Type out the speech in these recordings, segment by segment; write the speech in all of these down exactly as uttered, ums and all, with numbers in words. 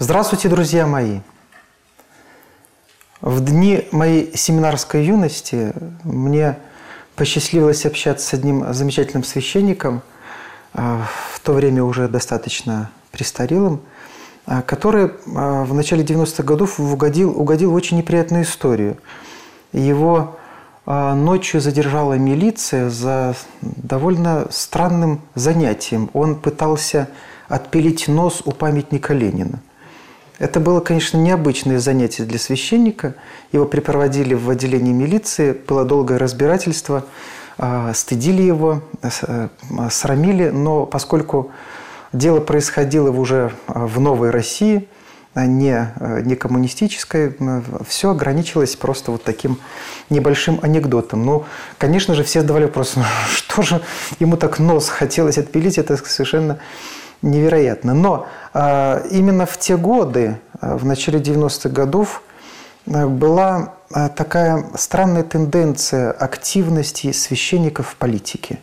Здравствуйте, друзья мои! В дни моей семинарской юности мне посчастливилось общаться с одним замечательным священником, в то время уже достаточно престарелым, который в начале девяностых годов угодил, угодил в очень неприятную историю. Его ночью задержала милиция за довольно странным занятием. Он пытался отпилить нос у памятника Ленина. Это было, конечно, необычное занятие для священника. Его припроводили в отделение милиции, было долгое разбирательство, стыдили его, срамили, но поскольку дело происходило уже в новой России, не, не коммунистической, все ограничилось просто вот таким небольшим анекдотом. Ну, конечно же, все задавали вопрос, ну, что же ему так нос хотелось отпилить, это совершенно невероятно. Но э, именно в те годы, э, в начале девяностых годов, э, была э, такая странная тенденция активности священников в политике.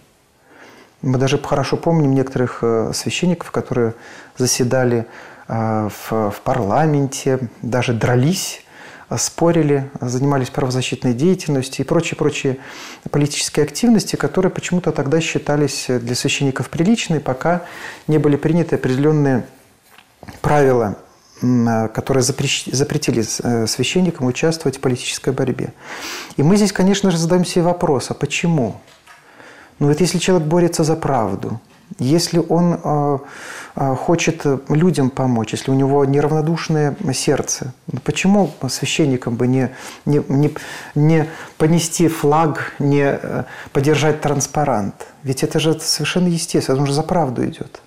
Мы даже хорошо помним некоторых э, священников, которые заседали э, в, в парламенте, даже дрались, спорили, занимались правозащитной деятельностью и прочие-прочие политические активности, которые почему-то тогда считались для священников приличными, пока не были приняты определенные правила, которые запретили священникам участвовать в политической борьбе. И мы здесь, конечно же, задаем себе вопрос, а почему? Ну вот если человек борется за правду, если он э, э, хочет людям помочь, если у него неравнодушное сердце, почему священникам бы не, не, не, не понести флаг, не э, подержать транспарант? Ведь это же совершенно естественно, он же за правду идет.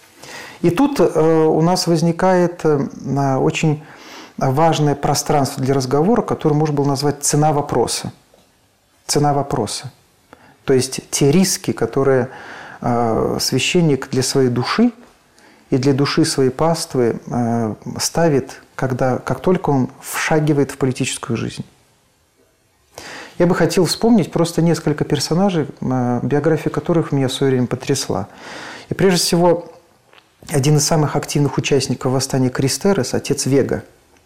И тут э, у нас возникает э, очень важное пространство для разговора, которое можно было назвать «цена вопроса». Цена вопроса. То есть те риски, которые священник для своей души и для души своей паствы ставит, когда, как только он вшагивает в политическую жизнь. Я бы хотел вспомнить просто несколько персонажей, биография которых меня в свое время потрясла. И прежде всего, один из самых активных участников восстания Кристерес, отец Вега.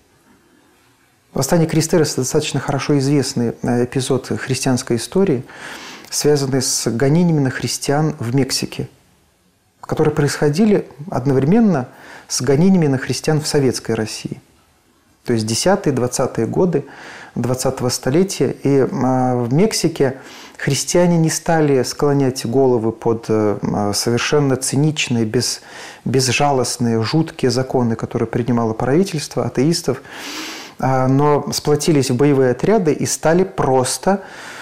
Восстание Кристерес – достаточно хорошо известный эпизод христианской истории, связанные с гонениями на христиан в Мексике, которые происходили одновременно с гонениями на христиан в Советской России. То есть десятые, двадцатые годы двадцатого столетия. И в Мексике христиане не стали склонять головы под совершенно циничные, без, безжалостные, жуткие законы, которые принимало правительство, атеистов, но сплотились в боевые отряды и стали просто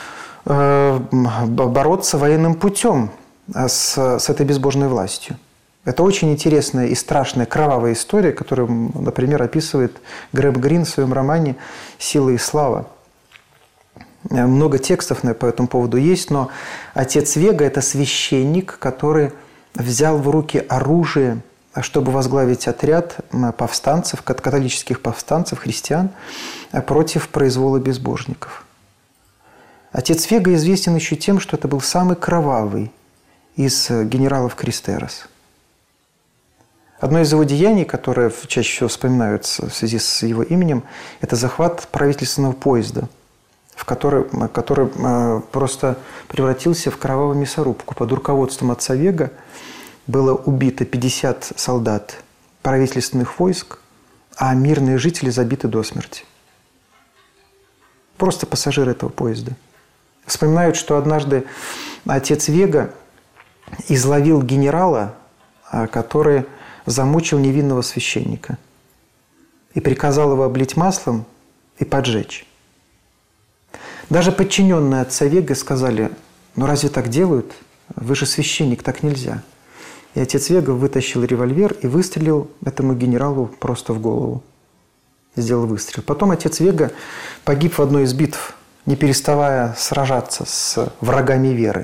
бороться военным путем с, с этой безбожной властью. Это очень интересная и страшная кровавая история, которую, например, описывает Грэм Грин в своем романе «Сила и слава». Много текстов по этому поводу есть, но отец Вега – это священник, который взял в руки оружие, чтобы возглавить отряд повстанцев, католических повстанцев, христиан, против произвола безбожников. Отец Вега известен еще тем, что это был самый кровавый из генералов Кристерес. Одно из его деяний, которое чаще всего вспоминаются в связи с его именем, это захват правительственного поезда, в который, который просто превратился в кровавую мясорубку. Под руководством отца Вега было убито пятьдесят солдат правительственных войск, а мирные жители забиты до смерти. Просто пассажиры этого поезда. Вспоминают, что однажды отец Вега изловил генерала, который замучил невинного священника, и приказал его облить маслом и поджечь. Даже подчиненные отца Вега сказали: ну разве так делают? Вы же священник, так нельзя. И отец Вега вытащил револьвер и выстрелил этому генералу просто в голову. Сделал выстрел. Потом отец Вега погиб в одной из битв, не переставая сражаться с врагами веры.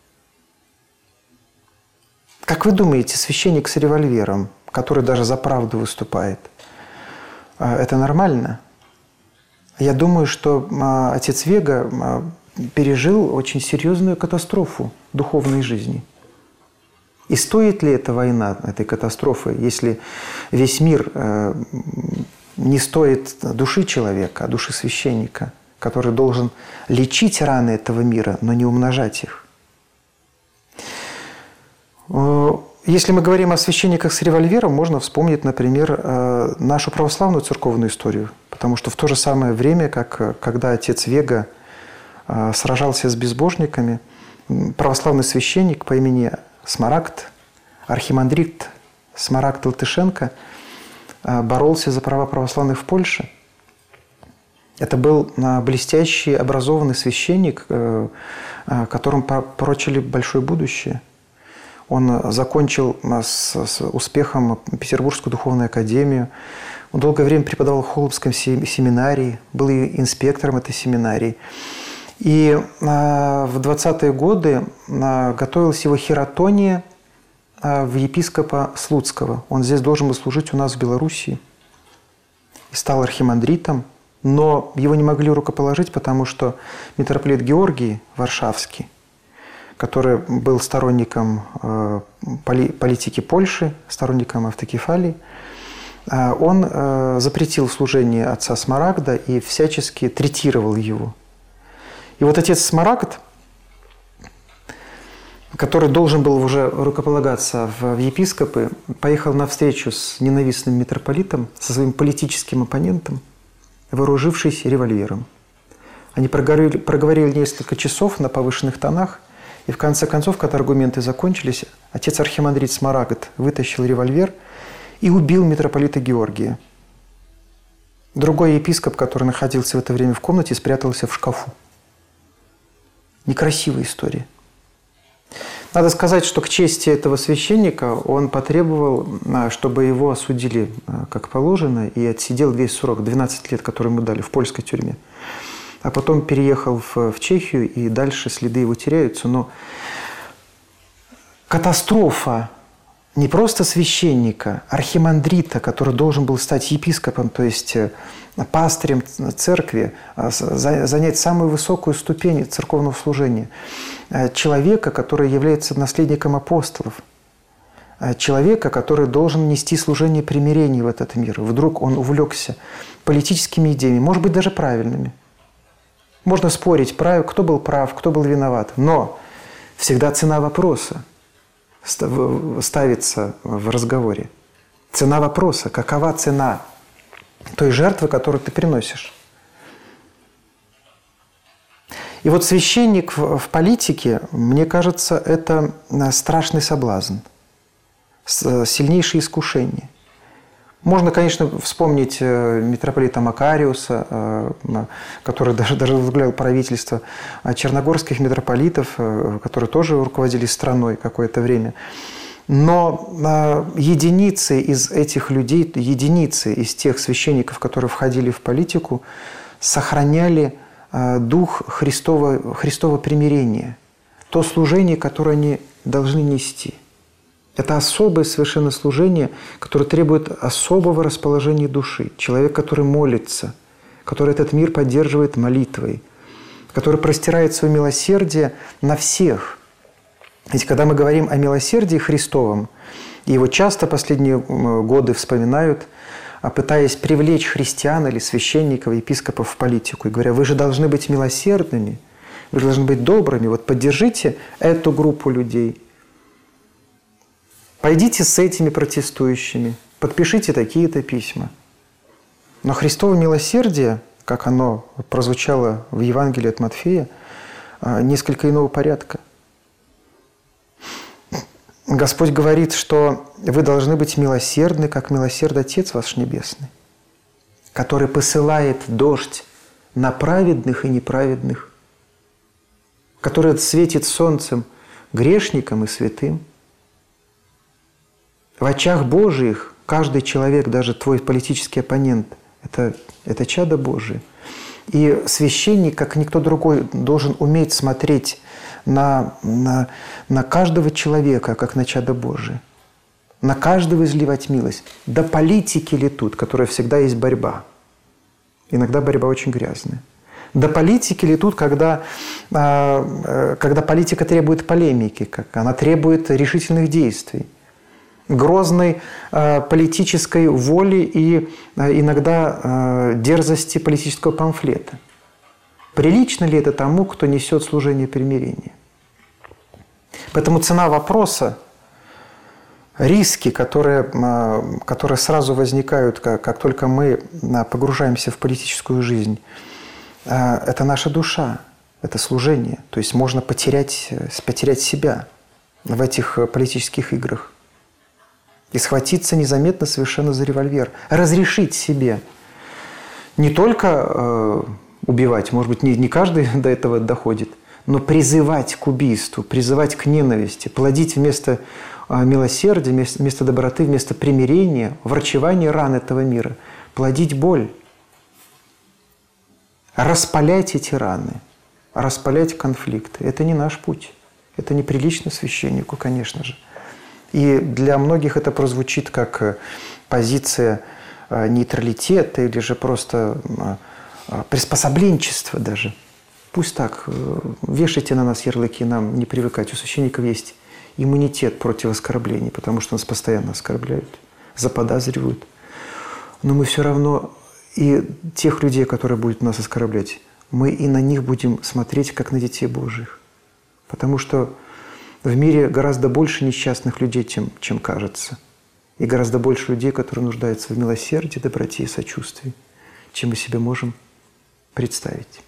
Как вы думаете, священник с револьвером, который даже за правду выступает, это нормально? Я думаю, что отец Вега пережил очень серьезную катастрофу духовной жизни. И стоит ли эта война, этой катастрофы, если весь мир не стоит души человека, а души священника, который должен лечить раны этого мира, но не умножать их? Если мы говорим о священниках с револьвером, можно вспомнить, например, нашу православную церковную историю. Потому что в то же самое время, как когда отец Вега сражался с безбожниками, православный священник по имени Смарагд, архимандрит Смарагд Латышенко, боролся за права православных в Польше. Это был блестящий, образованный священник, которому пророчили большое будущее. Он закончил с, с успехом Петербургскую духовную академию. Он долгое время преподавал в Холмском семинарии, был и инспектором этой семинарии. И в двадцатые годы готовилась его хиротония в епископа Слуцкого. Он здесь должен был служить у нас в Белоруссии. И стал архимандритом. Но его не могли рукоположить, потому что митрополит Георгий Варшавский, который был сторонником политики Польши, сторонником автокефалии, он запретил служение отца Смарагда и всячески третировал его. И вот отец Смарагд, который должен был уже рукополагаться в епископы, поехал на встречу с ненавистным митрополитом, со своим политическим оппонентом, вооружившись револьвером. Они проговорили, проговорили несколько часов на повышенных тонах, и в конце концов, когда аргументы закончились, отец архимандрит Смарагд вытащил револьвер и убил митрополита Георгия. Другой епископ, который находился в это время в комнате, спрятался в шкафу. Некрасивая история. Надо сказать, что к чести этого священника он потребовал, чтобы его осудили как положено, и отсидел весь срок, двенадцать лет, который ему дали в польской тюрьме. А потом переехал в, в Чехию, и дальше следы его теряются. Но катастрофа не просто священника, архимандрита, который должен был стать епископом, то есть пастырем церкви, занять самую высокую ступень церковного служения. Человека, который является наследником апостолов. Человека, который должен нести служение примирения в этот мир. Вдруг он увлекся политическими идеями, может быть, даже правильными. Можно спорить, кто был прав, кто был виноват. Но всегда цена вопроса ставится в разговоре. Цена вопроса. Какова цена той жертвы, которую ты приносишь? И вот священник в политике, мне кажется, это страшный соблазн, сильнейшее искушение. Можно, конечно, вспомнить митрополита Макариуса, который даже, даже возглавлял правительство, черногорских митрополитов, которые тоже руководили страной какое-то время. Но единицы из этих людей, единицы из тех священников, которые входили в политику, сохраняли дух Христова, Христова примирения, то служение, которое они должны нести. Это особое совершенно служение, которое требует особого расположения души. Человек, который молится, который этот мир поддерживает молитвой, который простирает свое милосердие на всех. Ведь когда мы говорим о милосердии Христовом, и его часто последние годы вспоминают, пытаясь привлечь христиан или священников, епископов в политику, и говоря, вы же должны быть милосердными, вы же должны быть добрыми, вот поддержите эту группу людей. Пойдите с этими протестующими, подпишите такие-то письма. Но Христово милосердие, как оно прозвучало в Евангелии от Матфея, несколько иного порядка. Господь говорит, что вы должны быть милосердны, как милосерд Отец ваш Небесный, который посылает дождь на праведных и неправедных, который светит солнцем грешникам и святым. В очах Божиих каждый человек, даже твой политический оппонент, это, это чадо Божие. И священник, как никто другой, должен уметь смотреть на, на, на каждого человека, как на чадо Божие. На каждого изливать милость. До политики ли тут, которая всегда есть борьба. Иногда борьба очень грязная. До политики ли тут, когда, когда политика требует полемики, как она требует решительных действий, грозной политической воли и иногда дерзости политического памфлета. Прилично ли это тому, кто несет служение примирения? Поэтому цена вопроса, риски, которые, которые сразу возникают, как, как только мы погружаемся в политическую жизнь, это наша душа, это служение. То есть можно потерять, потерять себя в этих политических играх и схватиться незаметно совершенно за револьвер. Разрешить себе не только убивать, может быть, не, не каждый до этого доходит, но призывать к убийству, призывать к ненависти, плодить вместо милосердия, вместо доброты, вместо примирения, врачевания ран этого мира, плодить боль, распалять эти раны, распалять конфликты. Это не наш путь, это неприлично священнику, конечно же. И для многих это прозвучит как позиция нейтралитета или же просто приспособленчество даже. Пусть так, вешайте на нас ярлыки, нам не привыкать. У священников есть иммунитет против оскорблений, потому что нас постоянно оскорбляют, заподозривают. Но мы все равно и тех людей, которые будут нас оскорблять, мы и на них будем смотреть, как на детей Божьих. Потому что в мире гораздо больше несчастных людей, чем, чем кажется. И гораздо больше людей, которые нуждаются в милосердии, доброте и сочувствии, чем мы себе можем представить.